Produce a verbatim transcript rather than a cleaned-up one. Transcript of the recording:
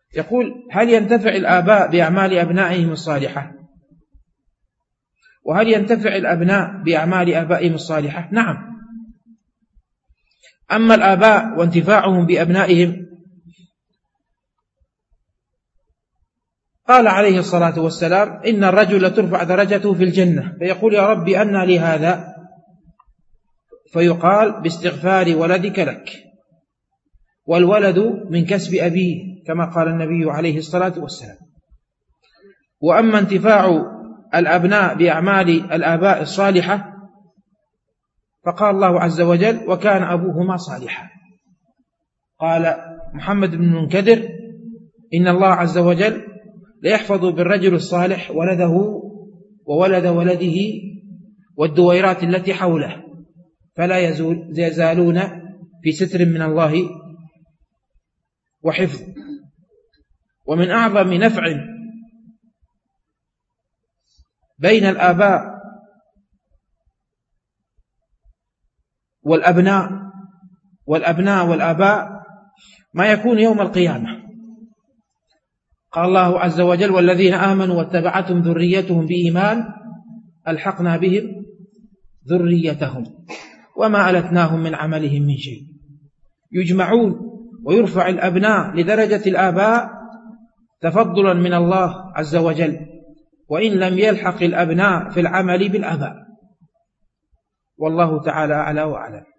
يقول: هل ينتفع الآباء بأعمال أبنائهم الصالحة؟ وهل ينتفع الأبناء بأعمال آبائهم الصالحة؟ نعم. أما الآباء وانتفاعهم بأبنائهم، قال عليه الصلاة والسلام: إن الرجل ترفع درجته في الجنة فيقول: يا رب أنى لي هذا؟ فيقال: باستغفار ولدك لك، والولد من كسب أبيه، كما قال النبي عليه الصلاة والسلام. وأما انتفاع الأبناء بأعمال الآباء الصالحة، فقال الله عز وجل: وكان أبوهما صالحا. قال محمد بن المنكدر: إن الله عز وجل ليحفظ بالرجل الصالح ولده وولد ولده والدويرات التي حوله، فلا يزالون في ستر من الله وحفظ. ومن أعظم نفع بين الآباء والأبناء والأبناء والآباء ما يكون يوم القيامة. قال الله عز وجل: والذين آمنوا واتبعتهم ذريتهم بإيمان ألحقنا بهم ذريتهم وما ألتناهم من عملهم من شيء. يجمعون ويرفع الأبناء لدرجة الآباء تفضلا من الله عز وجل، وإن لم يلحق الأبناء في العمل بالآباء. والله تعالى أعلى وأعلم.